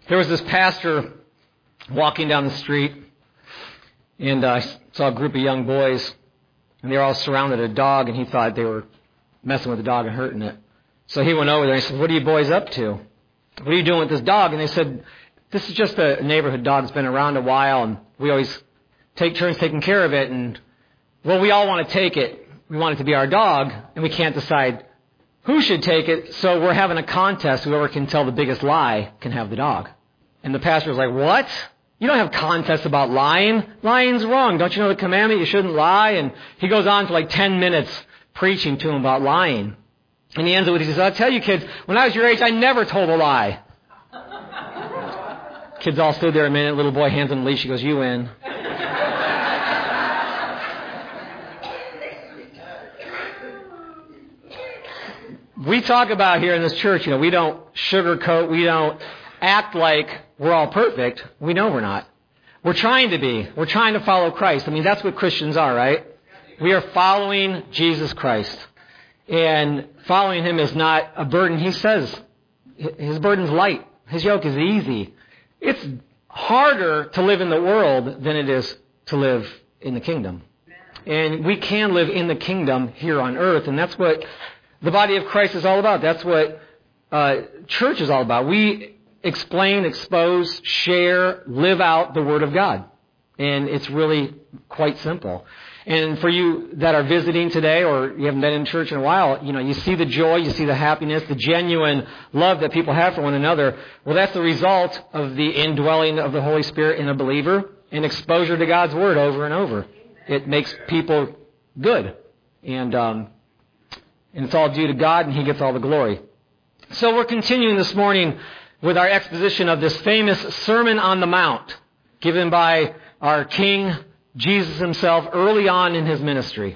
There was this pastor walking down the street, and I saw a group of young boys, and they were all surrounded a dog, and he thought they were messing with the dog and hurting it. So he went over there and he said, "What are you boys up to? What are you doing with this dog?" And they said, "This is just a neighborhood dog that's been around a while, and we always take turns taking care of it, and, well, we all want to take it. We want it to be our dog, and we can't decide who should take it, so we're having a contest. Whoever can tell the biggest lie can have the dog." And the pastor was like, "What? You don't have contests about lying. Lying's wrong. Don't you know the commandment? You shouldn't lie." And he goes on for like 10 minutes preaching to him about lying. And he ends it with, he says, "I'll tell you kids, when I was your age, I never told a lie." Kids all stood there a minute. Little boy hands him the leash. He goes, "You win." We talk about here in this church, we don't sugarcoat, we don't act like we're all perfect. We know we're not. We're trying to be. We're trying to follow Christ. I mean, that's what Christians are, right? We are following Jesus Christ. And following Him is not a burden. He says His burden's light. His yoke is easy. It's harder to live in the world than it is to live in the kingdom. And we can live in the kingdom here on earth, and that's what the body of Christ is all about. That's what church is all about. We explain, expose, share, live out the Word of God. And it's really quite simple. And for you that are visiting today or you haven't been in church in a while, you see the joy, you see the happiness, the genuine love that people have for one another. Well, that's the result of the indwelling of the Holy Spirit in a believer and exposure to God's Word over and over. It makes people good. And it's all due to God, and He gets all the glory. So we're continuing this morning with our exposition of this famous Sermon on the Mount given by our King Jesus Himself early on in His ministry.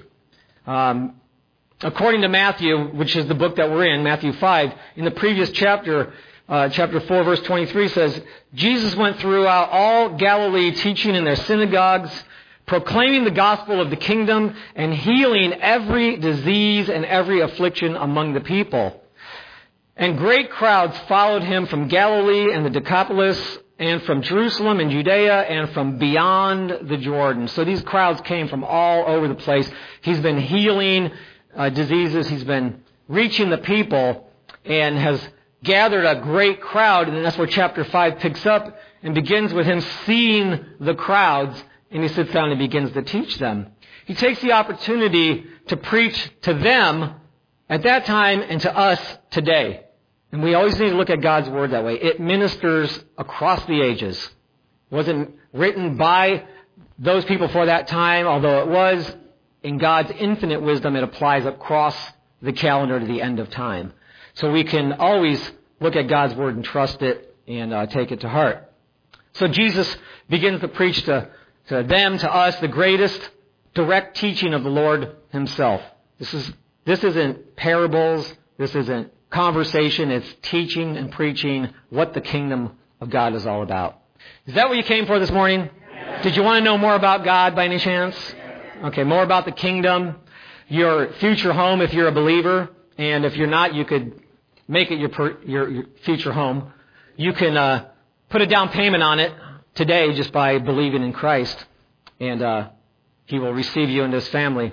According to Matthew, which is the book that we're in, Matthew 5, in the previous chapter, chapter 4, verse 23 says, "Jesus went throughout all Galilee, teaching in their synagogues, proclaiming the gospel of the kingdom, and healing every disease and every affliction among the people. And great crowds followed Him from Galilee and the Decapolis, and from Jerusalem and Judea, and from beyond the Jordan." So these crowds came from all over the place. He's been healing diseases. He's been reaching the people and has gathered a great crowd. And that's where chapter 5 picks up and begins with Him seeing the crowds. And He sits down and begins to teach them. He takes the opportunity to preach to them at that time and to us today. And we always need to look at God's Word that way. It ministers across the ages. It wasn't written by those people for that time, although it was. In God's infinite wisdom, it applies across the calendar to the end of time. So we can always look at God's Word and trust it and take it to heart. So Jesus begins to preach to them, to us, the greatest direct teaching of the Lord Himself. This isn't parables. This isn't conversation. It's teaching and preaching what the kingdom of God is all about. Is that what you came for this morning? Yes. Did you want to know more about God by any chance? Yes. Okay, more about the kingdom, your future home if you're a believer, and if you're not, you could make it your future home. You can put a down payment on it today just by believing in Christ, and He will receive you into His family.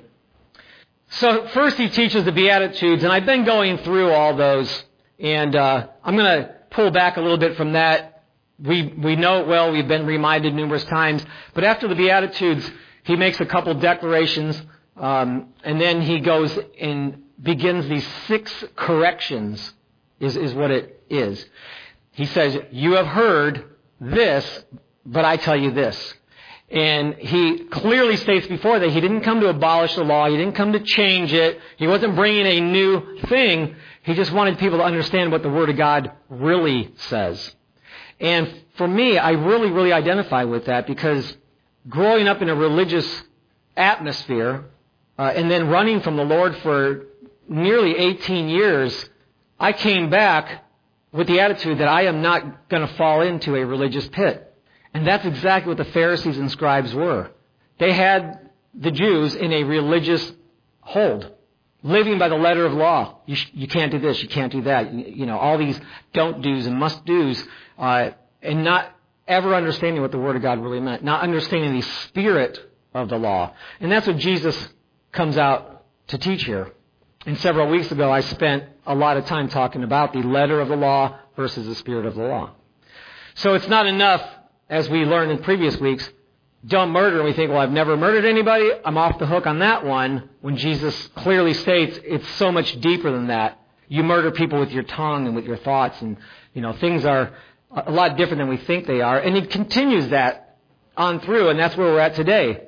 So first He teaches the Beatitudes, and I've been going through all those, and I'm going to pull back a little bit from that. We know it well. We've been reminded numerous times. But after the Beatitudes, He makes a couple declarations, and then He goes and begins these 6 corrections, is what it is. He says, "You have heard this, but I tell you this." And He clearly states before that He didn't come to abolish the law. He didn't come to change it. He wasn't bringing a new thing. He just wanted people to understand what the Word of God really says. And for me, I really, really identify with that because growing up in a religious atmosphere and then running from the Lord for nearly 18 years, I came back with the attitude that I am not going to fall into a religious pit. And that's exactly what the Pharisees and scribes were. They had the Jews in a religious hold, living by the letter of law. You can't do this, you can't do that. All these don't do's and must do's. And and not ever understanding what the Word of God really meant, not understanding the spirit of the law. And that's what Jesus comes out to teach here. And several weeks ago, I spent a lot of time talking about the letter of the law versus the spirit of the law. So it's not enough, as we learned in previous weeks, don't murder, and we think, well, I've never murdered anybody, I'm off the hook on that one, when Jesus clearly states it's so much deeper than that. You murder people with your tongue and with your thoughts, and, things are a lot different than we think they are. And he continues that on through, and that's where we're at today.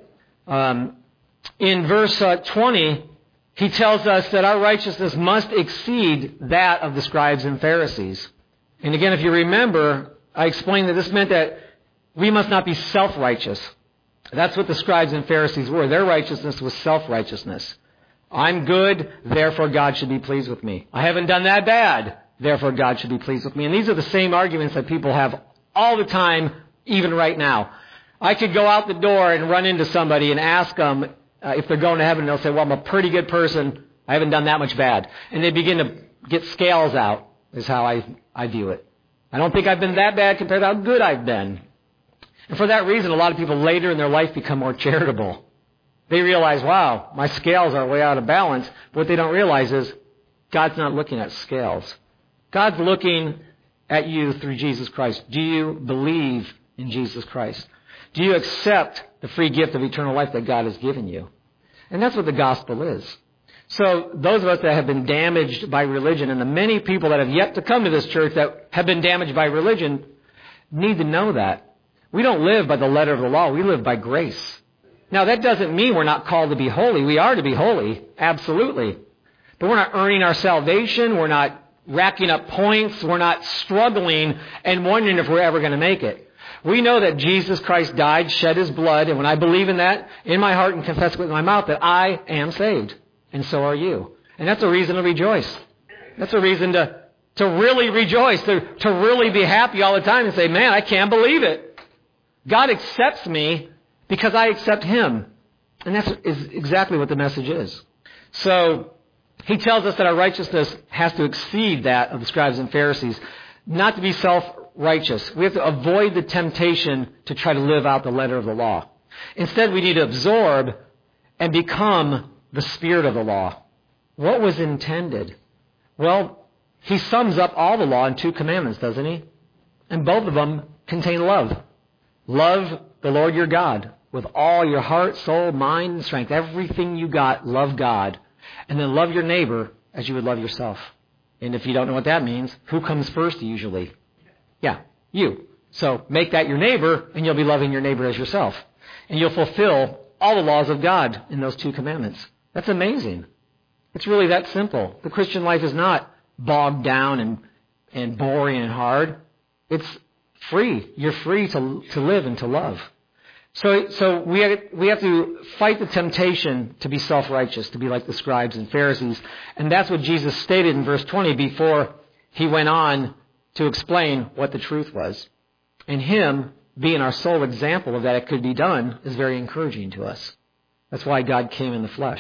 In verse 20, he tells us that our righteousness must exceed that of the scribes and Pharisees. And again, if you remember, I explained that this meant that we must not be self-righteous. That's what the scribes and Pharisees were. Their righteousness was self-righteousness. I'm good, therefore God should be pleased with me. I haven't done that bad, therefore God should be pleased with me. And these are the same arguments that people have all the time, even right now. I could go out the door and run into somebody and ask them if they're going to heaven, and they'll say, well, I'm a pretty good person. I haven't done that much bad. And they begin to get scales out, is how I view it. I don't think I've been that bad compared to how good I've been. And for that reason, a lot of people later in their life become more charitable. They realize, wow, my scales are way out of balance. But what they don't realize is God's not looking at scales. God's looking at you through Jesus Christ. Do you believe in Jesus Christ? Do you accept the free gift of eternal life that God has given you? And that's what the gospel is. So those of us that have been damaged by religion, and the many people that have yet to come to this church that have been damaged by religion, need to know that. We don't live by the letter of the law. We live by grace. Now, that doesn't mean we're not called to be holy. We are to be holy, absolutely. But we're not earning our salvation. We're not racking up points. We're not struggling and wondering if we're ever going to make it. We know that Jesus Christ died, shed His blood, and when I believe in that in my heart and confess with my mouth, that I am saved. And so are you. And that's a reason to rejoice. That's a reason to really rejoice, to really be happy all the time and say, man, I can't believe it. God accepts me because I accept Him. And that's exactly what the message is. So he tells us that our righteousness has to exceed that of the scribes and Pharisees, not to be self-righteous. We have to avoid the temptation to try to live out the letter of the law. Instead, we need to absorb and become the spirit of the law. What was intended? Well, he sums up all the law in 2 commandments, doesn't he? And both of them contain love. Love the Lord your God with all your heart, soul, mind, and strength. Everything you got, love God. And then love your neighbor as you would love yourself. And if you don't know what that means, who comes first usually? Yeah, you. So make that your neighbor, and you'll be loving your neighbor as yourself. And you'll fulfill all the laws of God in those 2 commandments. That's amazing. It's really that simple. The Christian life is not bogged down and boring and hard. It's free. You're free to live and to love. So we have to fight the temptation to be self-righteous, to be like the scribes and Pharisees. And that's what Jesus stated in verse 20 before he went on to explain what the truth was. And him being our sole example of that it could be done is very encouraging to us. That's why God came in the flesh.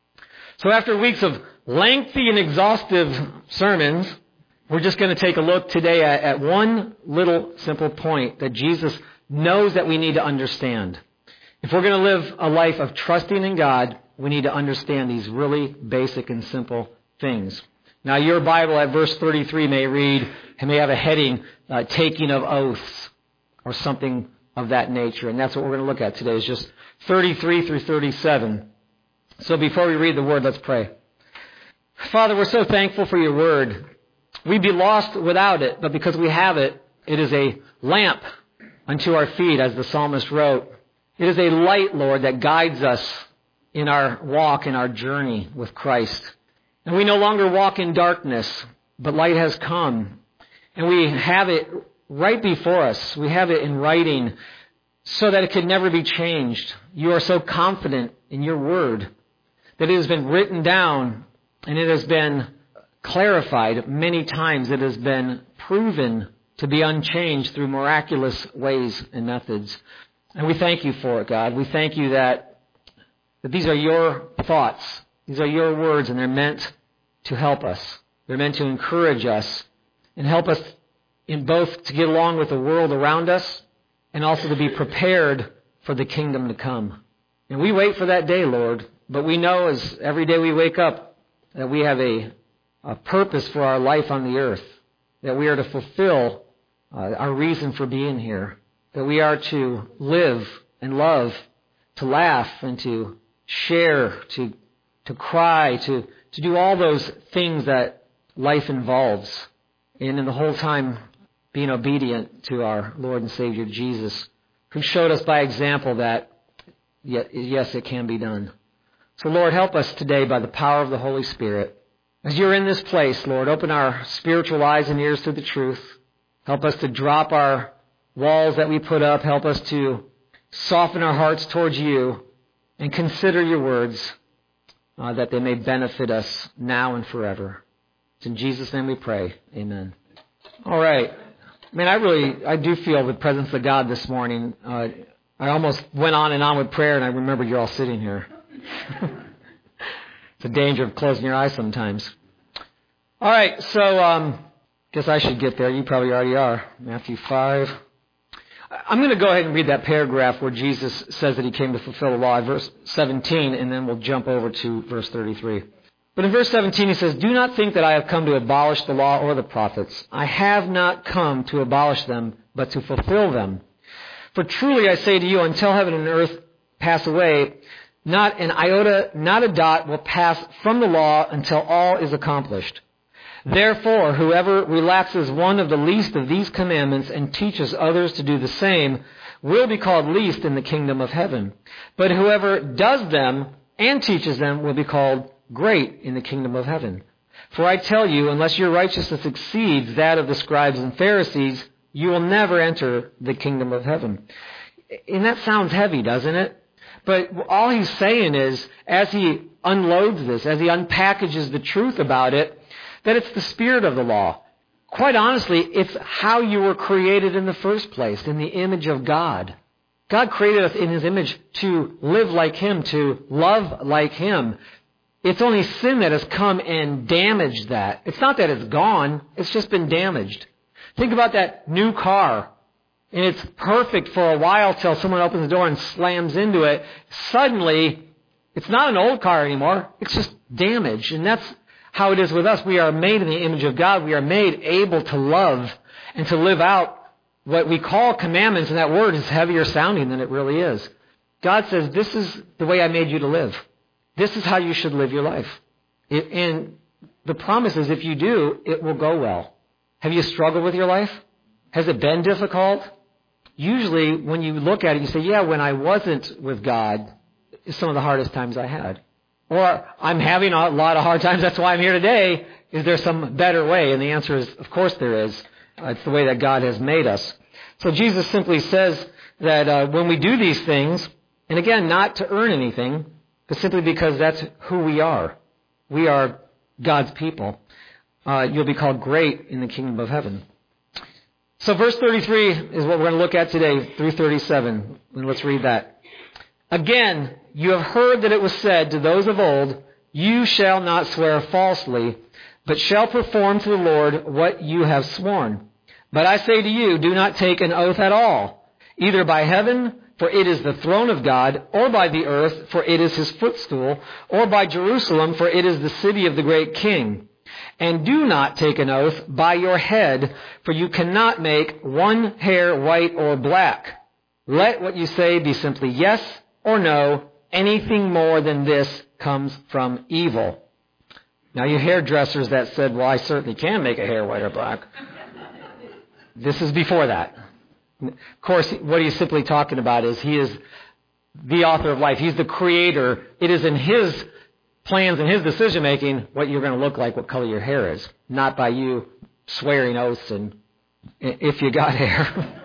So after weeks of lengthy and exhaustive sermons, we're just going to take a look today at one little simple point that Jesus knows that we need to understand. If we're going to live a life of trusting in God, we need to understand these really basic and simple things. Now, your Bible at verse 33 may have a heading, taking of oaths, or something of that nature. And that's what we're going to look at today, is just 33 through 37. So before we read the word, let's pray. Father, we're so thankful for your word. We'd be lost without it, but because we have it, it is a lamp unto our feet, as the psalmist wrote. It is a light, Lord, that guides us in our walk, in our journey with Christ. And we no longer walk in darkness, but light has come. And we have it right before us. We have it in writing so that it could never be changed. You are so confident in your word that it has been written down and it has been clarified many times. It has been proven to be unchanged through miraculous ways and methods. And we thank you for it, God. We thank you that these are your thoughts. These are your words, and they're meant to help us. They're meant to encourage us and help us in both to get along with the world around us and also to be prepared for the kingdom to come. And we wait for that day, Lord, but we know as every day we wake up that we have a purpose for our life on the earth, that we are to fulfill our reason for being here, that we are to live and love, to laugh and to share, to cry, to do all those things that life involves. And in the whole time, being obedient to our Lord and Savior Jesus, who showed us by example that, yes, it can be done. So, Lord, help us today by the power of the Holy Spirit. As you're in this place, Lord, open our spiritual eyes and ears to the truth. Help us to drop our walls that we put up. Help us to soften our hearts towards you and consider your words that they may benefit us now and forever. It's in Jesus' name we pray. Amen. All right. Man, I do feel the presence of God this morning. I almost went on and on with prayer, and I remember you're all sitting here. It's a danger of closing your eyes sometimes. All right, so guess I should get there. You probably already are. Matthew 5. I'm going to go ahead and read that paragraph where Jesus says that he came to fulfill the law, verse 17, and then we'll jump over to verse 33. But in verse 17 he says, "Do not think that I have come to abolish the law or the prophets. I have not come to abolish them, but to fulfill them. For truly I say to you, until heaven and earth pass away, not an iota, not a dot will pass from the law until all is accomplished. Therefore, whoever relaxes one of the least of these commandments and teaches others to do the same will be called least in the kingdom of heaven. But whoever does them and teaches them will be called great in the kingdom of heaven. For I tell you, unless your righteousness exceeds that of the scribes and Pharisees, you will never enter the kingdom of heaven." And that sounds heavy, doesn't it? But all he's saying is, as he unloads this, as he unpackages the truth about it, that it's the spirit of the law. Quite honestly, it's how you were created in the first place, in the image of God. God created us in his image to live like him, to love like him. It's only sin that has come and damaged that. It's not that it's gone, it's just been damaged. Think about that new car. And it's perfect for a while till someone opens the door and slams into it. Suddenly, it's not an old car anymore. It's just damaged. And that's how it is with us. We are made in the image of God. We are made able to love and to live out what we call commandments. And that word is heavier sounding than it really is. God says, this is the way I made you to live. This is how you should live your life. And the promise is if you do, it will go well. Have you struggled with your life? Has it been difficult? Usually when you look at it, you say, yeah, when I wasn't with God, it's some of the hardest times I had. Or I'm having a lot of hard times, that's why I'm here today. Is there some better way? And the answer is, of course there is. It's the way that God has made us. So Jesus simply says that when we do these things, and again, not to earn anything, but simply because that's who we are. We are God's people. You'll be called great in the kingdom of heaven. So verse 33 is what we're going to look at today, through 37. And let's read that. "Again, you have heard that it was said to those of old, 'You shall not swear falsely, but shall perform to the Lord what you have sworn.' But I say to you, do not take an oath at all, either by heaven, for it is the throne of God, or by the earth, for it is his footstool, or by Jerusalem, for it is the city of the great king. And do not take an oath by your head, for you cannot make one hair white or black. Let what you say be simply yes or no. Anything more than this comes from evil." Now, you hairdressers that said, well, I certainly can make a hair white or black. This is before that. Of course, what he's simply talking about is he is the author of life. He's the creator. It is in his plans and his decision-making what you're going to look like, what color your hair is, not by you swearing oaths and if you got hair.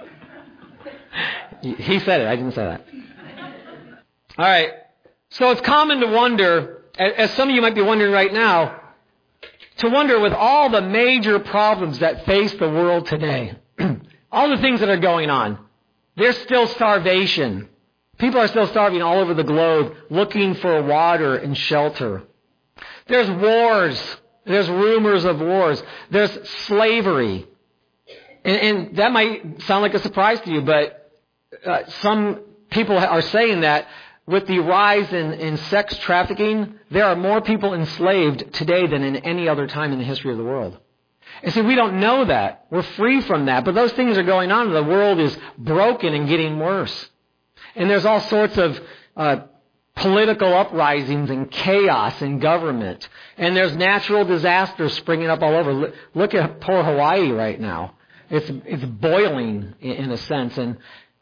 He said it. I didn't say that. All right. So it's common to wonder, as some of you might be wondering right now, to wonder with all the major problems that face the world today, all the things that are going on, there's still starvation. People are still starving all over the globe, looking for water and shelter. There's wars. There's rumors of wars. There's slavery. And that might sound like a surprise to you, but some people are saying that with the rise in sex trafficking, there are more people enslaved today than in any other time in the history of the world. And see, we don't know that. We're free from that. But those things are going on. The world is broken and getting worse. And there's all sorts of political uprisings and chaos in government. And there's natural disasters springing up all over. Look at poor Hawaii right now. It's boiling in a sense. And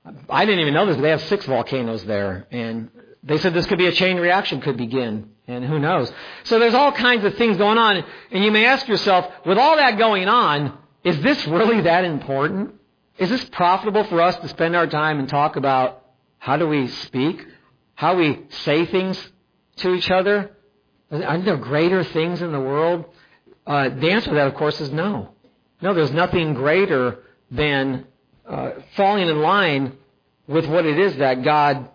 I didn't even know this, but they have 6 volcanoes there. And they said this could be a chain reaction could begin. And who knows? So there's all kinds of things going on. And you may ask yourself, with all that going on, is this really that important? Is this profitable for us to spend our time and talk about how do we speak? How we say things to each other? Aren't there greater things in the world? The answer to that, of course, is no. No, there's nothing greater than falling in line with what it is that God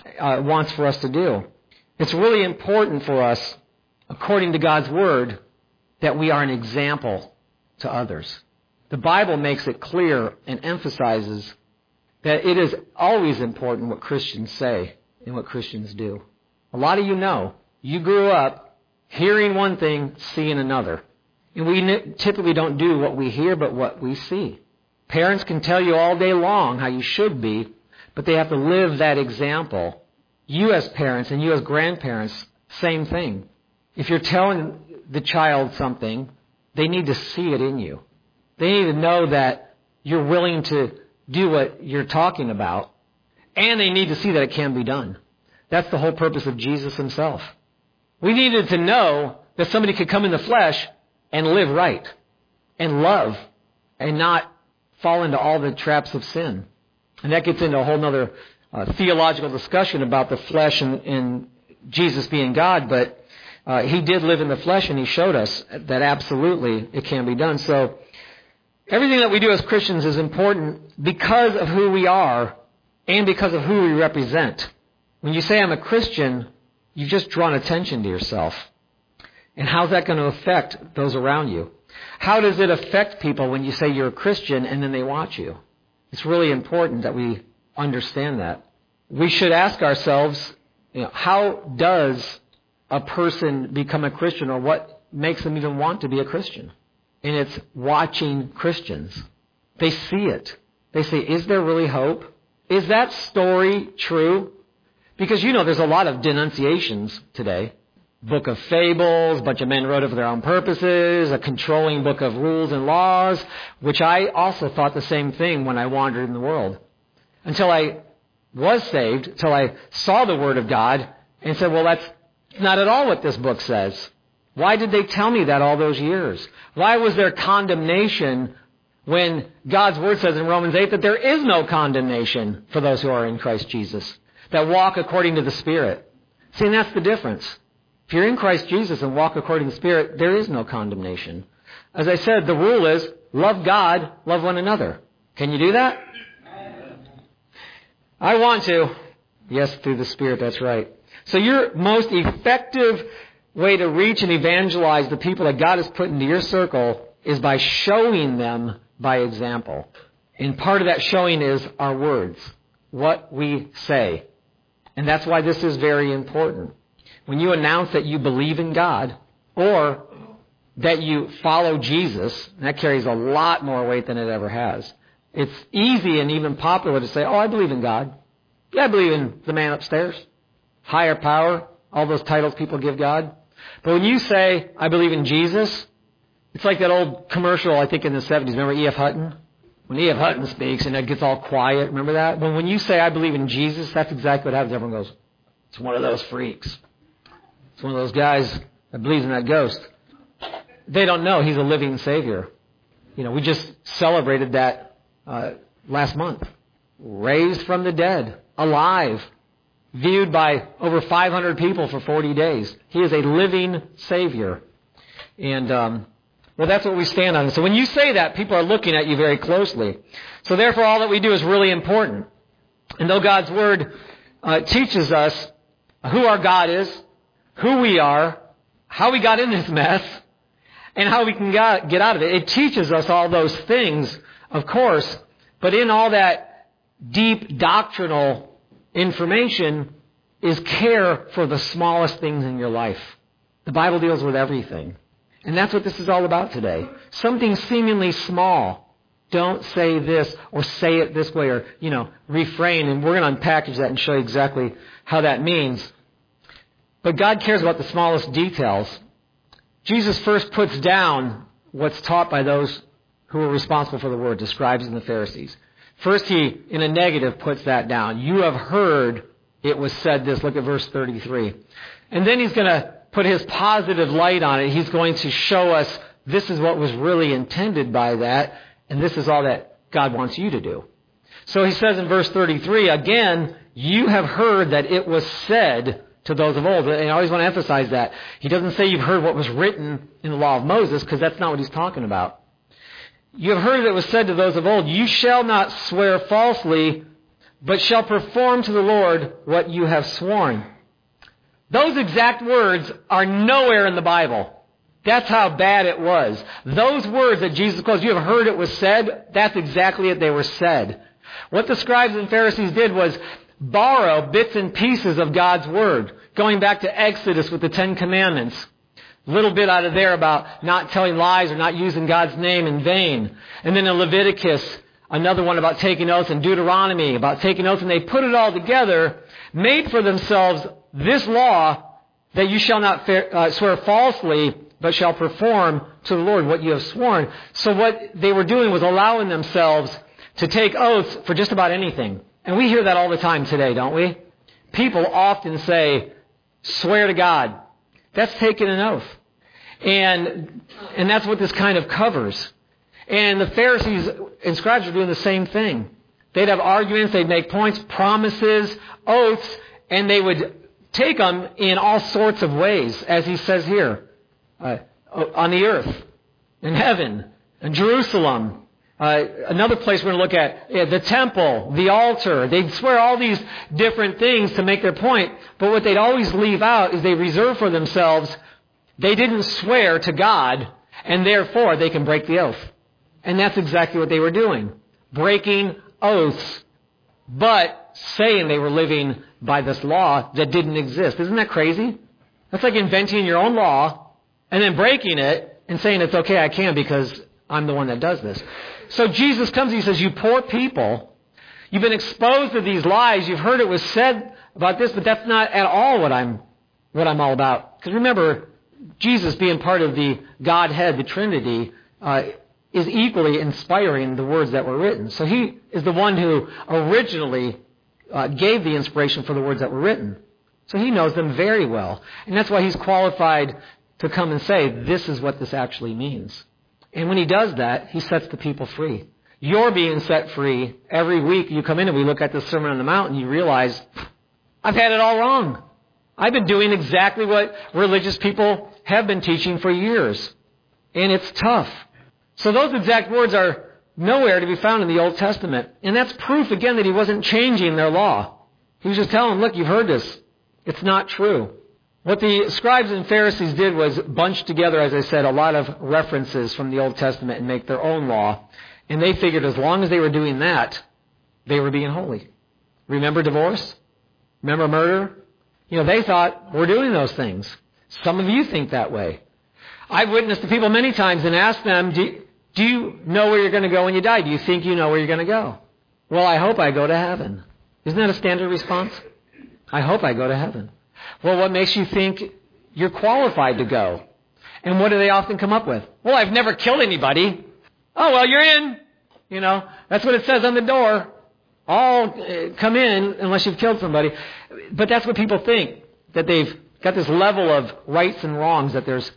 wants for us to do. It's really important for us, according to God's Word, that we are an example to others. The Bible makes it clear and emphasizes that it is always important what Christians say and what Christians do. A lot of you grew up hearing one thing, seeing another. And we typically don't do what we hear, but what we see. Parents can tell you all day long how you should be, but they have to live that example. You as parents and you as grandparents, same thing. If you're telling the child something, they need to see it in you. They need to know that you're willing to do what you're talking about, and they need to see that it can be done. That's the whole purpose of Jesus himself. We needed to know that somebody could come in the flesh and live right and love and not fall into all the traps of sin. And that gets into a whole other theological discussion about the flesh and Jesus being God, but he did live in the flesh and he showed us that absolutely it can be done. So everything that we do as Christians is important because of who we are and because of who we represent. When you say I'm a Christian, you've just drawn attention to yourself. And how's that going to affect those around you? How does it affect people when you say you're a Christian and then they watch you? It's really important that we understand that. We should ask ourselves, how does a person become a Christian, or what makes them even want to be a Christian? And it's watching Christians. They see it. They say, is there really hope? Is that story true? Because there's a lot of denunciations today. Book of fables, a bunch of men wrote it for their own purposes, a controlling book of rules and laws, which I also thought the same thing when I wandered in the world. Until I was saved, until I saw the Word of God and said, well, that's not at all what this book says. Why did they tell me that all those years? Why was there condemnation when God's Word says in Romans 8 that there is no condemnation for those who are in Christ Jesus, that walk according to the Spirit? See, and that's the difference. If you're in Christ Jesus and walk according to the Spirit, there is no condemnation. As I said, the rule is love God, love one another. Can you do that? I want to. Yes, through the Spirit, that's right. So your most effective way to reach and evangelize the people that God has put into your circle is by showing them by example. And part of that showing is our words, what we say. And that's why this is very important. When you announce that you believe in God or that you follow Jesus, that carries a lot more weight than it ever has. It's easy and even popular to say, oh, I believe in God. Yeah, I believe in the man upstairs. Higher power, all those titles people give God. But when you say, I believe in Jesus, it's like that old commercial, I think in the 70s. Remember E.F. Hutton? When E.F. Hutton speaks and it gets all quiet, remember that? When you say, I believe in Jesus, that's exactly what happens. Everyone goes, it's one of those freaks. It's one of those guys that believes in that ghost. They don't know he's a living Savior. We just celebrated that last month. Raised from the dead, alive, viewed by over 500 people for 40 days. He is a living Savior. And, that's what we stand on. So when you say that, people are looking at you very closely. So therefore, all that we do is really important. And though God's Word teaches us who our God is, who we are, how we got in this mess, and how we can get out of it. It teaches us all those things of course, but in all that deep doctrinal information is care for the smallest things in your life. The Bible deals with everything. And that's what this is all about today. Something seemingly small. Don't say this or say it this way or, refrain. And we're going to unpackage that and show you exactly how that means. But God cares about the smallest details. Jesus first puts down what's taught by those who are responsible for the word, the scribes and the Pharisees. First, he, in a negative, puts that down. You have heard it was said this. Look at verse 33. And then he's going to put his positive light on it. He's going to show us this is what was really intended by that, and this is all that God wants you to do. So he says in verse 33, again, you have heard that it was said to those of old. And I always want to emphasize that. He doesn't say you've heard what was written in the law of Moses, because that's not what he's talking about. You have heard that it was said to those of old, you shall not swear falsely, but shall perform to the Lord what you have sworn. Those exact words are nowhere in the Bible. That's how bad it was. Those words that Jesus quotes, you have heard it was said, that's exactly it, they were said. What the scribes and Pharisees did was borrow bits and pieces of God's word. Going back to Exodus with the Ten Commandments. A little bit out of there about not telling lies or not using God's name in vain. And then in Leviticus, another one about taking oaths, and Deuteronomy about taking oaths. And they put it all together, made for themselves this law that you shall not swear falsely, but shall perform to the Lord what you have sworn. So what they were doing was allowing themselves to take oaths for just about anything. And we hear that all the time today, don't we? People often say, swear to God. That's taking an oath. And that's what this kind of covers. And the Pharisees and scribes are doing the same thing. They'd have arguments, they'd make points, promises, oaths, and they would take them in all sorts of ways, as he says here, on the earth, in heaven, in Jerusalem. Another place we're going to look at, the temple, the altar. They'd swear all these different things to make their point, but what they'd always leave out is they reserve for themselves, they didn't swear to God, and therefore they can break the oath. And that's exactly what they were doing. Breaking oaths, but saying they were living by this law that didn't exist. Isn't that crazy? That's like inventing your own law and then breaking it and saying it's okay, I can because I'm the one that does this. So Jesus comes and he says, you poor people, you've been exposed to these lies. You've heard it was said about this, but that's not at all what I'm all about. Because remember, Jesus being part of the Godhead, the Trinity, is equally inspiring the words that were written. So he is the one who originally gave the inspiration for the words that were written. So he knows them very well. And that's why he's qualified to come and say, this is what this actually means. And when he does that, he sets the people free. You're being set free. Every week you come in and we look at the Sermon on the Mount and you realize, I've had it all wrong. I've been doing exactly what religious people have been teaching for years. And it's tough. So those exact words are nowhere to be found in the Old Testament. And that's proof, again, that he wasn't changing their law. He was just telling them, look, you've heard this. It's not true. What the scribes and Pharisees did was bunch together, as I said, a lot of references from the Old Testament and make their own law. And they figured as long as they were doing that, they were being holy. Remember divorce? Remember murder? They thought, we're doing those things. Some of you think that way. I've witnessed to people many times and asked them, do you know where you're going to go when you die? Do you think you know where you're going to go? Well, I hope I go to heaven. Isn't that a standard response? I hope I go to heaven. Well, what makes you think you're qualified to go? And what do they often come up with? Well, I've never killed anybody. Oh, well, you're in. That's what it says on the door. All come in unless you've killed somebody. But that's what people think, that they've got this level of rights and wrongs, that there's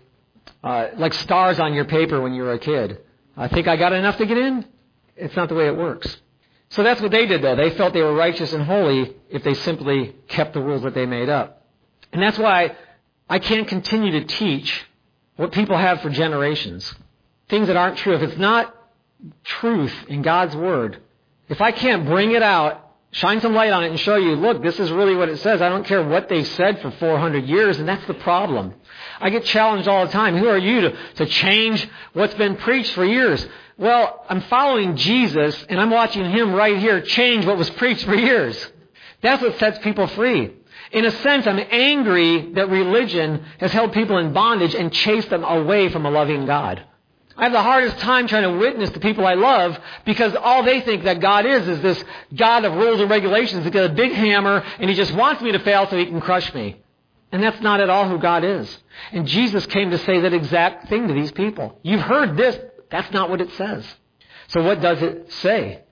like stars on your paper when you were a kid. I think I got enough to get in. It's not the way it works. So that's what they did, though. They felt they were righteous and holy if they simply kept the rules that they made up. And that's why I can't continue to teach what people have for generations. Things that aren't true. If it's not truth in God's Word, if I can't bring it out, shine some light on it and show you, look, this is really what it says. I don't care what they've said for 400 years, and that's the problem. I get challenged all the time. Who are you to change what's been preached for years? Well, I'm following Jesus, and I'm watching him right here change what was preached for years. That's what sets people free. In a sense, I'm angry that religion has held people in bondage and chased them away from a loving God. I have the hardest time trying to witness to people I love because all they think that God is this God of rules and regulations. He's got a big hammer, and he just wants me to fail so he can crush me. And that's not at all who God is. And Jesus came to say that exact thing to these people. You've heard this. That's not what it says. So what does it say?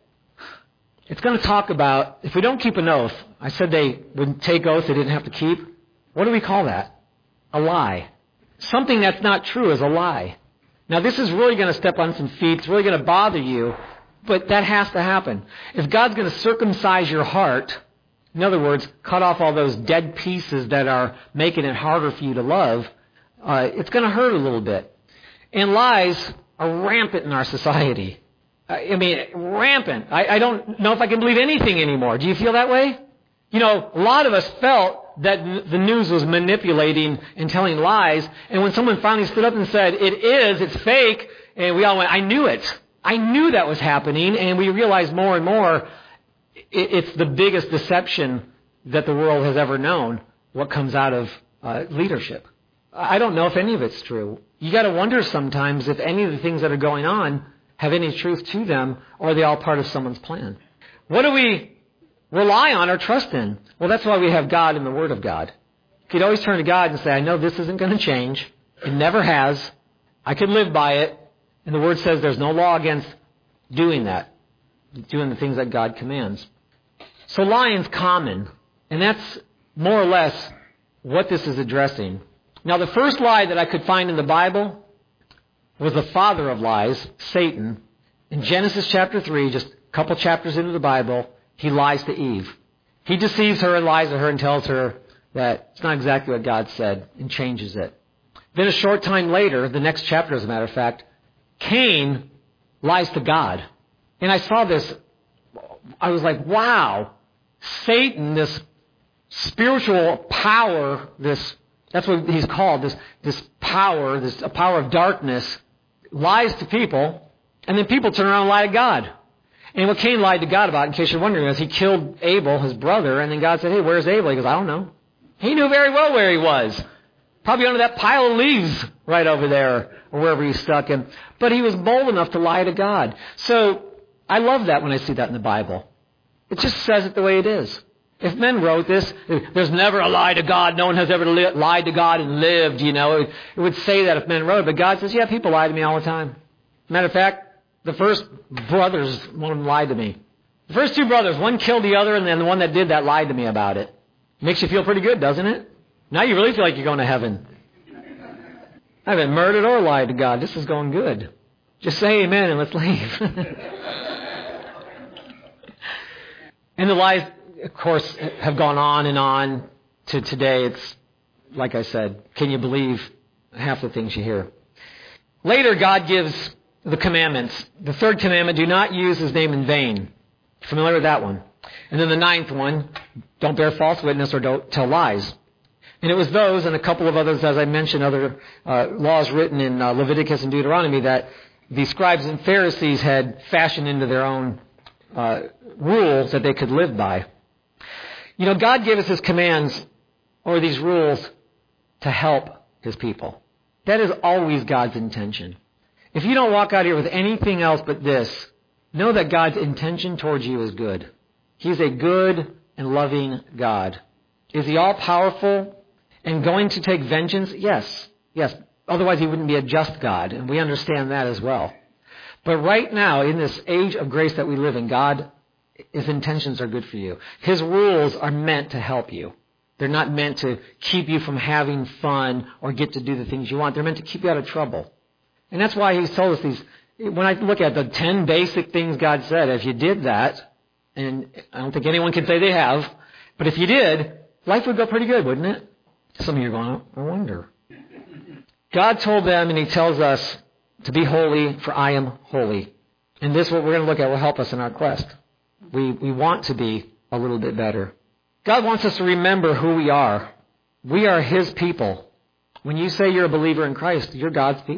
It's going to talk about, if we don't keep an oath, I said they would take oath they didn't have to keep. What do we call that? A lie. Something that's not true is a lie. Now this is really going to step on some feet. It's really going to bother you. But that has to happen. If God's going to circumcise your heart, in other words, cut off all those dead pieces that are making it harder for you to love, it's going to hurt a little bit. And lies are rampant in our society. I mean, rampant. I don't know if I can believe anything anymore. Do you feel that way? You know, a lot of us felt that the news was manipulating and telling lies. And when someone finally stood up and said, it's fake, and we all went, I knew it. I knew that was happening. And we realized more and more it's the biggest deception that the world has ever known, what comes out of leadership. I don't know if any of it's true. You got to wonder sometimes if any of the things that are going on have any truth to them, or are they all part of someone's plan? What do we rely on or trust in? Well, that's why we have God and the Word of God. You could always turn to God and say, I know this isn't going to change. It never has. I could live by it. And the Word says there's no law against doing that, doing the things that God commands. So lying's common, and that's more or less what this is addressing. Now, the first lie that I could find in the Bible was the father of lies, Satan. In Genesis chapter 3, just a couple chapters into the Bible, he lies to Eve. He deceives her and lies to her and tells her that it's not exactly what God said and changes it. Then a short time later, the next chapter as a matter of fact, Cain lies to God. And I saw this, I was like, wow, Satan, this spiritual power, that's what he's called, this power, a power of darkness, lies to people, and then people turn around and lie to God. And what Cain lied to God about, in case you're wondering, is he killed Abel, his brother, and then God said, hey, where's Abel? He goes, I don't know. He knew very well where he was. Probably under that pile of leaves right over there, or wherever he stuck him. But he was bold enough to lie to God. So I love that when I see that in the Bible. It just says it the way it is. If men wrote this, there's never a lie to God. No one has ever lied to God and lived, you know. It would say that if men wrote it. But God says, yeah, people lie to me all the time. Matter of fact, the first brothers, one of them lied to me. The first two brothers, one killed the other, and then the one that did that lied to me about it. Makes you feel pretty good, doesn't it? Now you really feel like you're going to heaven. I haven't murdered or lied to God. This is going good. Just say amen and let's leave. And the lies, of course, have gone on and on to today. It's, like I said, can you believe half the things you hear? Later, God gives the commandments. The third commandment, do not use his name in vain. Familiar with that one? And then the ninth one, don't bear false witness or don't tell lies. And it was those and a couple of others, as I mentioned, other laws written in Leviticus and Deuteronomy that the scribes and Pharisees had fashioned into their own rules that they could live by. You know, God gave us his commands or these rules to help his people. That is always God's intention. If you don't walk out here with anything else but this, know that God's intention towards you is good. He's a good and loving God. Is he all-powerful and going to take vengeance? Yes. Yes. Otherwise, he wouldn't be a just God, and we understand that as well. But right now, in this age of grace that we live in, God, his intentions are good for you. His rules are meant to help you. They're not meant to keep you from having fun or get to do the things you want. They're meant to keep you out of trouble. And that's why he's told us these. When I look at the 10 basic things God said, if you did that, and I don't think anyone can say they have, but if you did, life would go pretty good, wouldn't it? Some of you are going, I wonder. God told them, and he tells us, to be holy, for I am holy. And this, what we're going to look at, will help us in our quest. We want to be a little bit better. God wants us to remember who we are. We are his people. When you say you're a believer in Christ, you're God's people.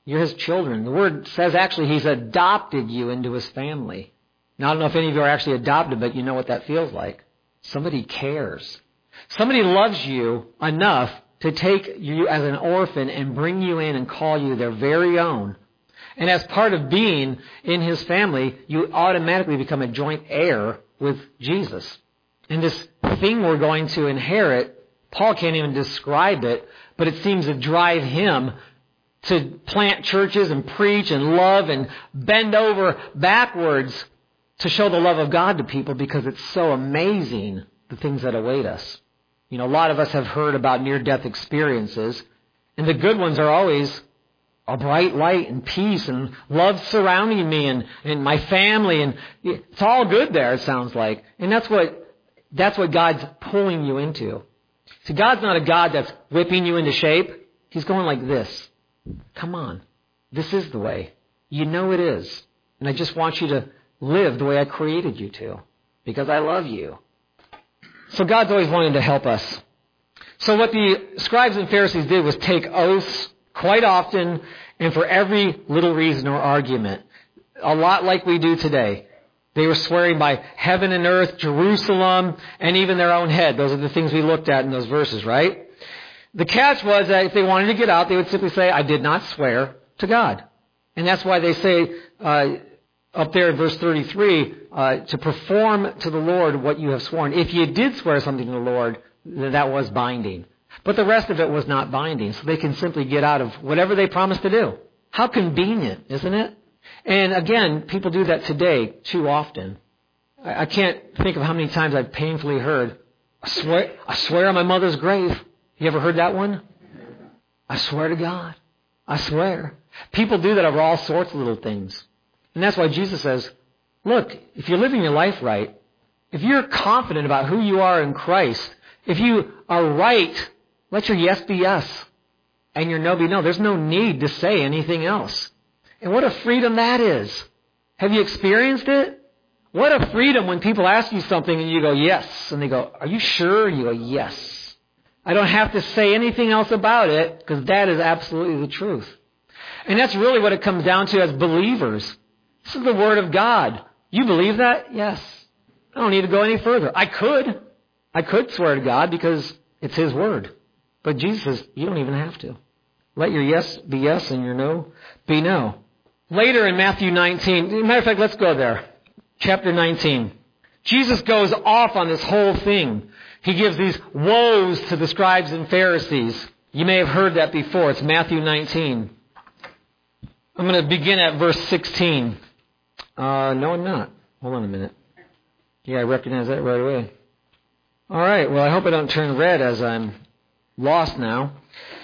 You're His children. The Word says actually He's adopted you into His family. Now, I don't know if any of you are actually adopted, but you know what that feels like. Somebody cares. Somebody loves you enough to take you as an orphan and bring you in and call you their very own. And as part of being in His family, you automatically become a joint heir with Jesus. And this thing we're going to inherit, Paul can't even describe it, but it seems to drive him to plant churches and preach and love and bend over backwards to show the love of God to people, because it's so amazing, the things that await us. You know, a lot of us have heard about near-death experiences, and the good ones are always a bright light and peace and love surrounding me and my family, and it's all good there, it sounds like. And that's what God's pulling you into. See, God's not a God that's whipping you into shape. He's going like this. Come on. This is the way. You know it is. And I just want you to live the way I created you to, because I love you. So God's always wanting to help us. So what the scribes and Pharisees did was take oaths quite often and for every little reason or argument. A lot like we do today. They were swearing by heaven and earth, Jerusalem, and even their own head. Those are the things we looked at in those verses, right? The catch was that if they wanted to get out, they would simply say, I did not swear to God. And that's why they say up there in verse 33, to perform to the Lord what you have sworn. If you did swear something to the Lord, then that was binding. But the rest of it was not binding, so they can simply get out of whatever they promised to do. How convenient, isn't it? And again, people do that today too often. I can't think of how many times I've painfully heard, I swear on my mother's grave. You ever heard that one? I swear to God. I swear. People do that over all sorts of little things. And that's why Jesus says, look, if you're living your life right, if you're confident about who you are in Christ, if you are right, let your yes be yes and your no be no. There's no need to say anything else. And what a freedom that is. Have you experienced it? What a freedom when people ask you something and you go, yes. And they go, are you sure? And you go, yes. I don't have to say anything else about it, because that is absolutely the truth. And that's really what it comes down to as believers. This is the Word of God. You believe that? Yes. I don't need to go any further. I could swear to God because it's His Word. But Jesus says, you don't even have to. Let your yes be yes and your no be no. Later in Matthew 19, as a matter of fact, let's go there. Chapter 19. Jesus goes off on this whole thing. He gives these woes to the scribes and Pharisees. You may have heard that before. It's Matthew 19. I'm going to begin at verse 16. No, I'm not. Hold on a minute. Yeah, I recognize that right away. All right. Well, I hope I don't turn red as I'm lost now.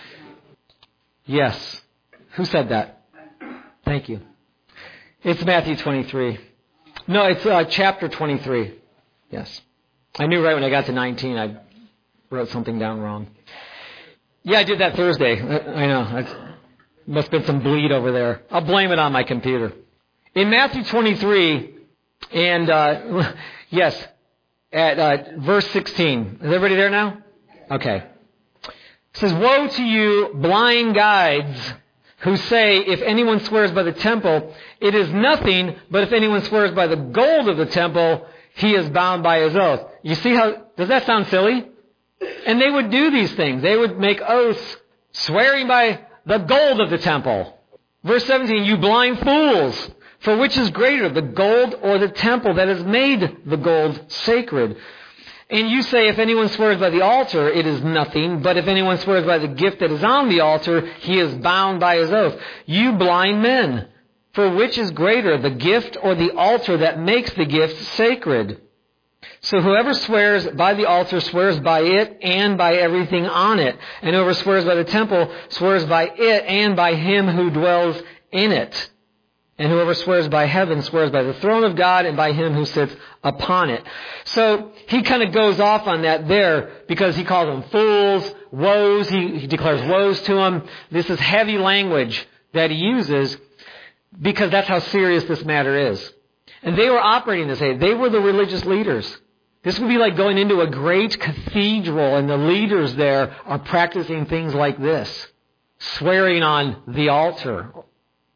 Yes. Who said that? Thank you. It's Matthew 23. No, it's chapter 23. Yes. I knew right when I got to 19, I wrote something down wrong. Yeah, I did that Thursday. I know. Must have been some bleed over there. I'll blame it on my computer. In Matthew 23, and yes, at verse 16. Is everybody there now? Okay. It says, woe to you, blind guides, who say, if anyone swears by the temple, it is nothing, but if anyone swears by the gold of the temple, he is bound by his oath. You see how, does that sound silly? And they would do these things. They would make oaths swearing by the gold of the temple. Verse 17, you blind fools, for which is greater, the gold or the temple that has made the gold sacred? And you say, if anyone swears by the altar, it is nothing. But if anyone swears by the gift that is on the altar, he is bound by his oath. You blind men, for which is greater, the gift or the altar that makes the gift sacred? So whoever swears by the altar swears by it and by everything on it. And whoever swears by the temple swears by it and by him who dwells in it. And whoever swears by heaven swears by the throne of God and by him who sits upon it. So he kind of goes off on that there because he calls them fools, woes. He declares woes to them. This is heavy language that he uses because that's how serious this matter is. And they were operating this way. They were the religious leaders. This would be like going into a great cathedral and the leaders there are practicing things like this. Swearing on the altar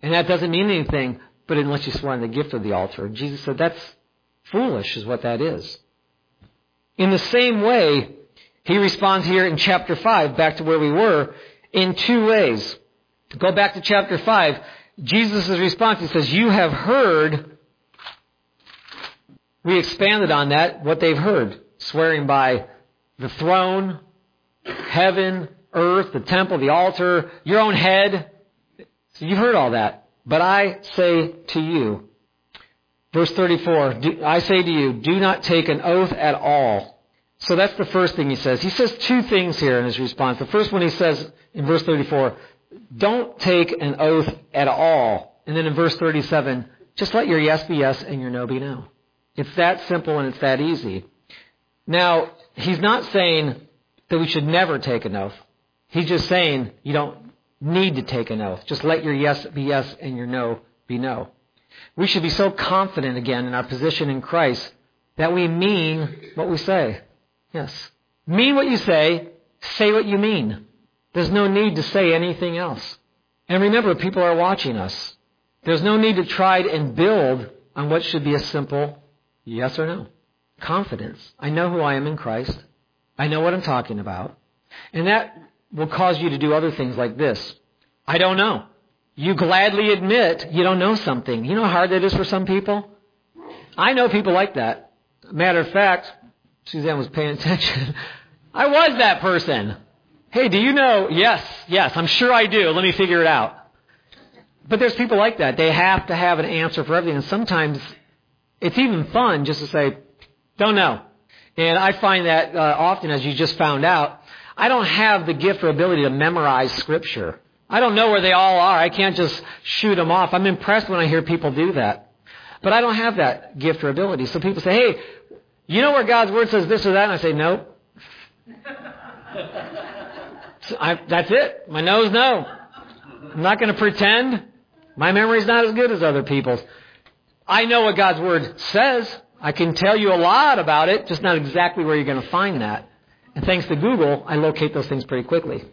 And that doesn't mean anything, but unless you swear on the gift of the altar. Jesus said that's foolish is what that is. In the same way, he responds here in chapter 5, back to where we were, in two ways. Go back to chapter 5. Jesus' response, he says, you have heard. We expanded on that, what they've heard. Swearing by the throne, heaven, earth, the temple, the altar, your own head. So you've heard all that. But I say to you, verse 34, I say to you, do not take an oath at all. So that's the first thing he says. He says two things here in his response. The first one he says in verse 34, don't take an oath at all. And then in verse 37, just let your yes be yes and your no be no. It's that simple and it's that easy. Now, he's not saying that we should never take an oath. He's just saying you don't need to take an oath. Just let your yes be yes and your no be no. We should be so confident again in our position in Christ that we mean what we say. Yes. Mean what you say what you mean. There's no need to say anything else. And remember, people are watching us. There's no need to try and build on what should be a simple yes or no. Confidence. I know who I am in Christ. I know what I'm talking about. And that will cause you to do other things like this. I don't know. You gladly admit you don't know something. You know how hard that is for some people? I know people like that. Matter of fact, Suzanne was paying attention. I was that person. Hey, do you know? Yes, I'm sure I do. Let me figure it out. But there's people like that. They have to have an answer for everything. And sometimes it's even fun just to say, don't know. And I find that often, as you just found out, I don't have the gift or ability to memorize Scripture. I don't know where they all are. I can't just shoot them off. I'm impressed when I hear people do that. But I don't have that gift or ability. So people say, hey, you know where God's Word says this or that? And I say, nope. So that's it. My no's no. I'm not going to pretend. My memory's not as good as other people's. I know what God's Word says. I can tell you a lot about it, just not exactly where you're going to find that. And thanks to Google, I locate those things pretty quickly.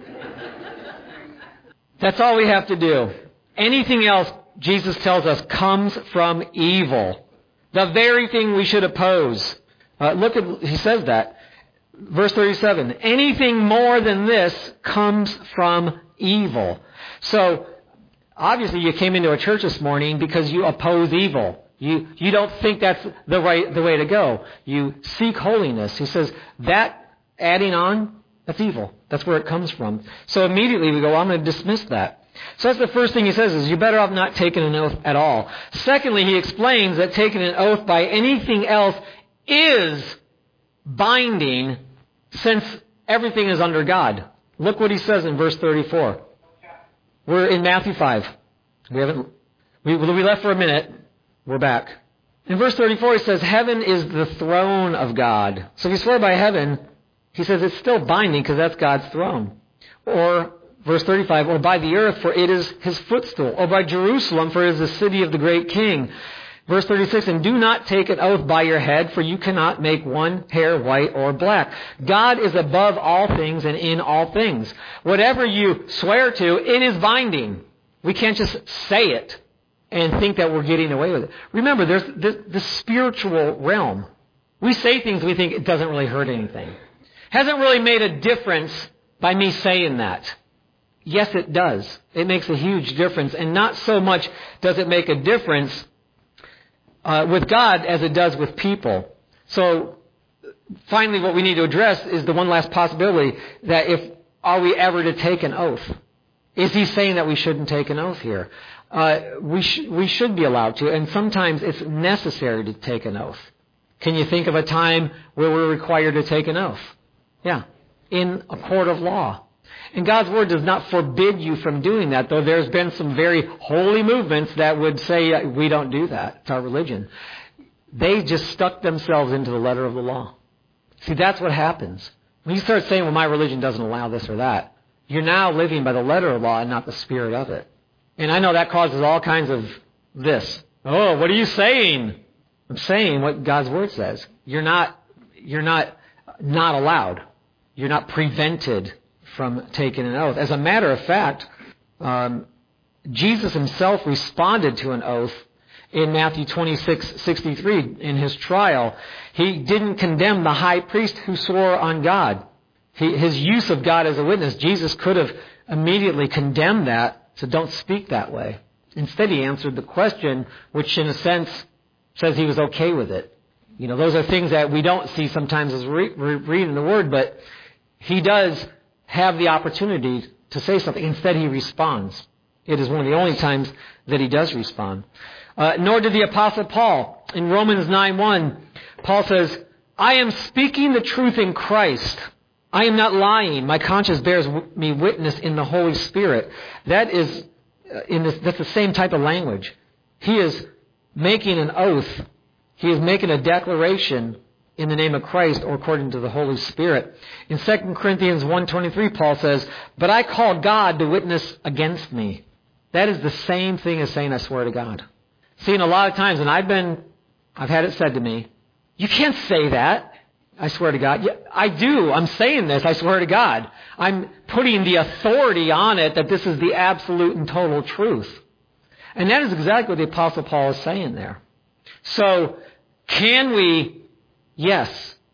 That's all we have to do. Anything else, Jesus tells us, comes from evil. The very thing we should oppose. He says that. Verse 37, anything more than this comes from evil. So, obviously you came into a church this morning because you oppose evil. You don't think that's the way to go. You seek holiness. He says that adding on, that's evil. That's where it comes from. So immediately we go, I'm going to dismiss that. So that's the first thing he says is you're better off not taking an oath at all. Secondly, he explains that taking an oath by anything else is binding since everything is under God. Look what he says in verse 34. We're in Matthew 5. We left for a minute. We're back. In verse 34 he says, heaven is the throne of God. So if you swear by heaven, he says it's still binding because that's God's throne. Or, verse 35, or by the earth, for it is his footstool. Or by Jerusalem, for it is the city of the great king. Verse 36, and do not take an oath by your head, for you cannot make one hair white or black. God is above all things and in all things. Whatever you swear to, it is binding. We can't just say it and think that we're getting away with it. Remember, there's the spiritual realm. We say things we think it doesn't really hurt anything. Hasn't really made a difference by me saying that. Yes, it does. It makes a huge difference. And not so much does it make a difference with God as it does with people. So finally what we need to address is the one last possibility that are we ever to take an oath? Is he saying that we shouldn't take an oath here? We should be allowed to, and sometimes it's necessary to take an oath. Can you think of a time where we're required to take an oath? Yeah, in a court of law. And God's Word does not forbid you from doing that, though there's been some very holy movements that would say we don't do that. It's our religion. They just stuck themselves into the letter of the law. See, that's what happens. When you start saying, well, my religion doesn't allow this or that, you're now living by the letter of the law and not the spirit of it. And I know that causes all kinds of this. Oh, what are you saying? I'm saying what God's Word says. You're not allowed. You're not prevented from taking an oath. As a matter of fact, Jesus himself responded to an oath in Matthew 26:63 in his trial. He didn't condemn the high priest who swore on God. His use of God as a witness, Jesus could have immediately condemned that, so don't speak that way. Instead, he answered the question, which in a sense says he was okay with it. Those are things that we don't see sometimes as reading the Word, but he does have the opportunity to say something. Instead, he responds. It is one of the only times that he does respond. Nor did the Apostle Paul. In Romans 9:1, Paul says, I am speaking the truth in Christ. I am not lying. My conscience bears me witness in the Holy Spirit. That is, that's the same type of language. He is making an oath. He is making a declaration in the name of Christ or according to the Holy Spirit. In 2 Corinthians 1:23, Paul says, but I call God to witness against me. That is the same thing as saying I swear to God. See, and a lot of times, and I've had it said to me, you can't say that. I swear to God. Yeah, I do. I'm saying this. I swear to God. I'm putting the authority on it that this is the absolute and total truth. And that is exactly what the Apostle Paul is saying there. So, can we? Yes.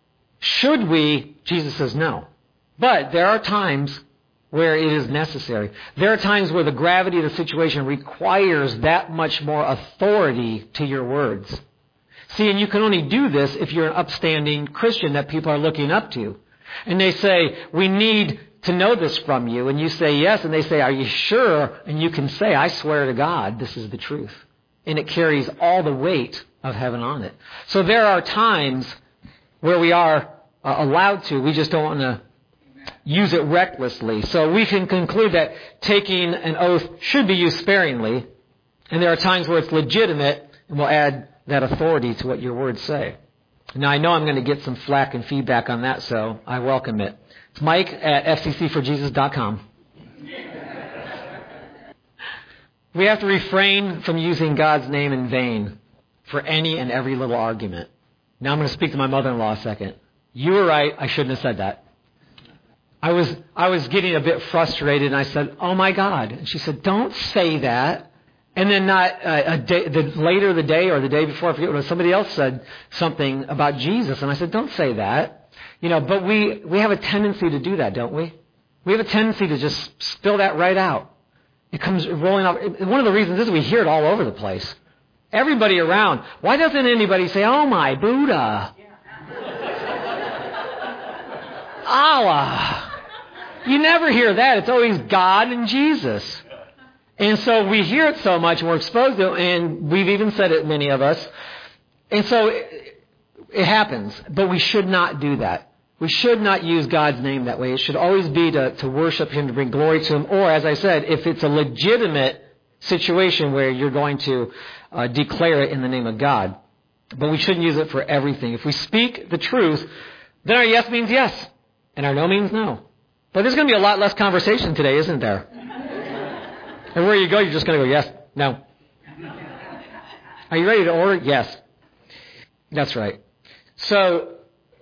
Should we? Jesus says no. But there are times where it is necessary. There are times where the gravity of the situation requires that much more authority to your words. See, and you can only do this if you're an upstanding Christian that people are looking up to. And they say, we need to know this from you. And you say yes, and they say, are you sure? And you can say, I swear to God, this is the truth. And it carries all the weight of heaven on it. So there are times where we are allowed to. We just don't want to use it recklessly. So we can conclude that taking an oath should be used sparingly. And there are times where it's legitimate, and we'll add that authority to what your words say. Now, I know I'm going to get some flack and feedback on that, so I welcome it. It's Mike at fccforjesus.com. We have to refrain from using God's name in vain for any and every little argument. Now I'm going to speak to my mother-in-law a second. You were right. I shouldn't have said that. I was getting a bit frustrated, and I said, oh, my God. And she said, don't say that. And then later the day or the day before, I forget what, somebody else said something about Jesus. And I said, don't say that. But we have a tendency to do that, don't we? We have a tendency to just spill that right out. It comes rolling off. One of the reasons is we hear it all over the place. Everybody around. Why doesn't anybody say, oh my Buddha? Allah. You never hear that. It's always God and Jesus. And so we hear it so much and we're exposed to it, and we've even said it, many of us. And so it happens. But we should not do that. We should not use God's name that way. It should always be to worship Him, to bring glory to Him. Or, as I said, if it's a legitimate situation where you're going to declare it in the name of God. But we shouldn't use it for everything. If we speak the truth, then our yes means yes, and our no means no. But there's going to be a lot less conversation today, isn't there? And where you go, you're just going to go, yes, no. Are you ready to order? Yes. That's right. So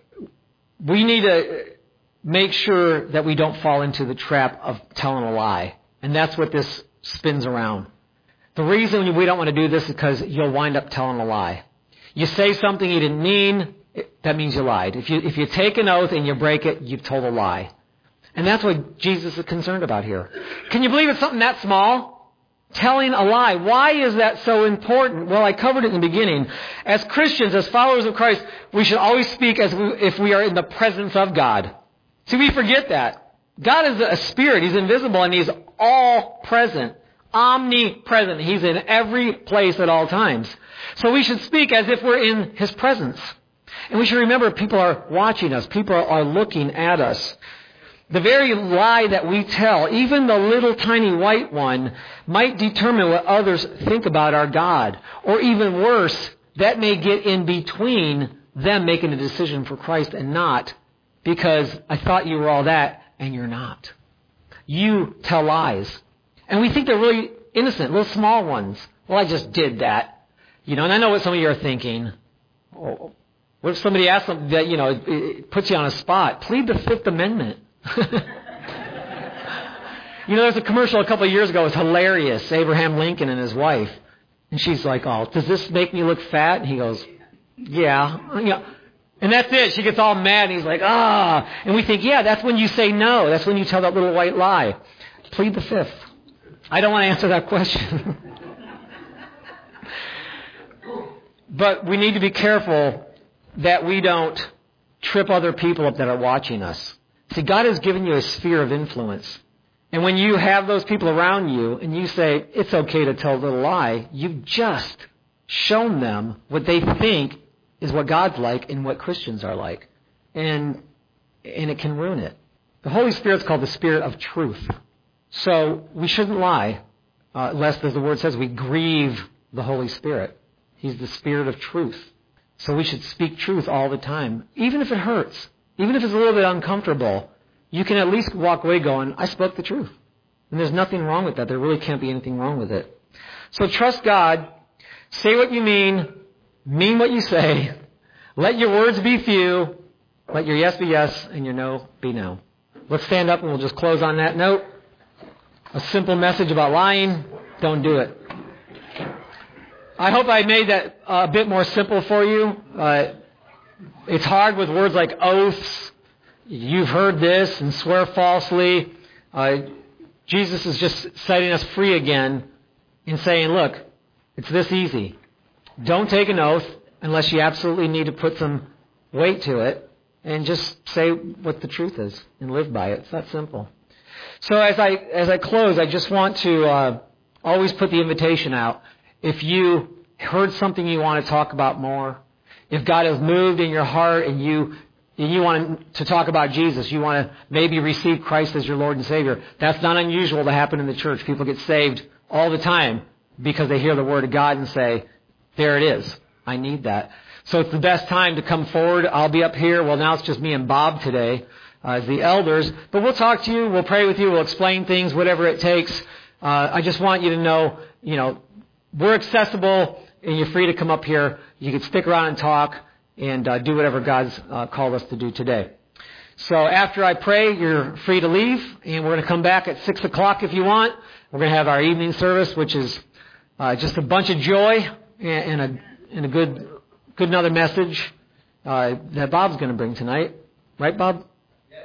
we need to make sure that we don't fall into the trap of telling a lie. And that's what this spins around. The reason we don't want to do this is because you'll wind up telling a lie. You say something you didn't mean, that means you lied. If you take an oath and you break it, you've told a lie. And that's what Jesus is concerned about here. Can you believe it's something that small? Telling a lie. Why is that so important? Well, I covered it in the beginning. As Christians, as followers of Christ, we should always speak as if we are in the presence of God. See, we forget that. God is a spirit. He's invisible and He's all present. Omnipresent. He's in every place at all times. So we should speak as if we're in His presence. And we should remember people are watching us. People are looking at us. The very lie that we tell, even the little tiny white one, might determine what others think about our God. Or even worse, that may get in between them making a decision for Christ and not, because I thought you were all that, and you're not. You tell lies. And we think they're really innocent, little small ones. Well, I just did that. And I know what some of you are thinking. Oh, what if somebody asks something that, it puts you on a spot? Plead the Fifth Amendment. You know, there's a commercial a couple of years ago. It was hilarious. Abraham Lincoln and his wife. And she's like, oh, does this make me look fat? And he goes, yeah. You know, and that's it. She gets all mad. And he's like, ah. And we think, yeah, that's when you say no. That's when you tell that little white lie. Plead the fifth. I don't want to answer that question. But we need to be careful that we don't trip other people up that are watching us. See, God has given you a sphere of influence. And when you have those people around you and you say, it's okay to tell a little lie, you've just shown them what they think is what God's like and what Christians are like. And it can ruin it. The Holy Spirit's called the Spirit of truth. So we shouldn't lie, lest, as the Word says, we grieve the Holy Spirit. He's the Spirit of truth. So we should speak truth all the time, even if it hurts, even if it's a little bit uncomfortable. You can at least walk away going, I spoke the truth. And there's nothing wrong with that. There really can't be anything wrong with it. So trust God. Say what you mean what you say. Let your words be few. Let your yes be yes and your no be no. Let's stand up and we'll just close on that note. A simple message about lying. Don't do it. I hope I made that a bit more simple for you. It's hard with words like oaths. You've heard this and swear falsely. Jesus is just setting us free again in saying, look, it's this easy. Don't take an oath unless you absolutely need to put some weight to it, and just say what the truth is and live by it. It's that simple. So as I close, I just want to always put the invitation out. If you heard something you want to talk about more, if God has moved in your heart and you want to talk about Jesus, you want to maybe receive Christ as your Lord and Savior, that's not unusual to happen in the church. People get saved all the time because they hear the Word of God and say, there it is. I need that. So it's the best time to come forward. I'll be up here. Well, now it's just me and Bob today as the elders. But we'll talk to you. We'll pray with you. We'll explain things, whatever it takes. I just want you to know, we're accessible and you're free to come up here. You can stick around and talk and do whatever God's called us to do today. So after I pray, you're free to leave, and we're going to come back at 6 o'clock if you want. We're going to have our evening service, which is just a bunch of joy and a good another message that Bob's going to bring tonight. Right, Bob? Yeah.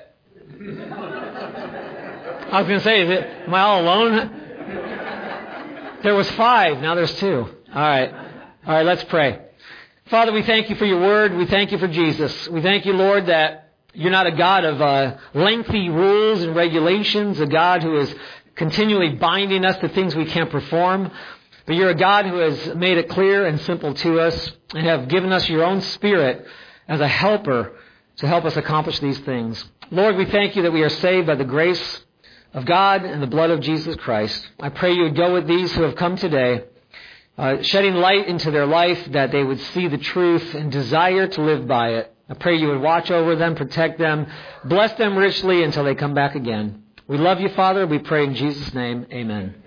I was going to say, am I all alone? There was 5, now there's 2. All right, let's pray. Father, we thank you for your word. We thank you for Jesus. We thank you, Lord, that you're not a God of lengthy rules and regulations, a God who is continually binding us to things we can't perform. But you're a God who has made it clear and simple to us and have given us your own Spirit as a helper to help us accomplish these things. Lord, we thank you that we are saved by the grace of God and the blood of Jesus Christ. I pray you would go with these who have come today, shedding light into their life, that they would see the truth and desire to live by it. I pray you would watch over them, protect them, bless them richly until they come back again. We love you, Father. We pray in Jesus' name. Amen.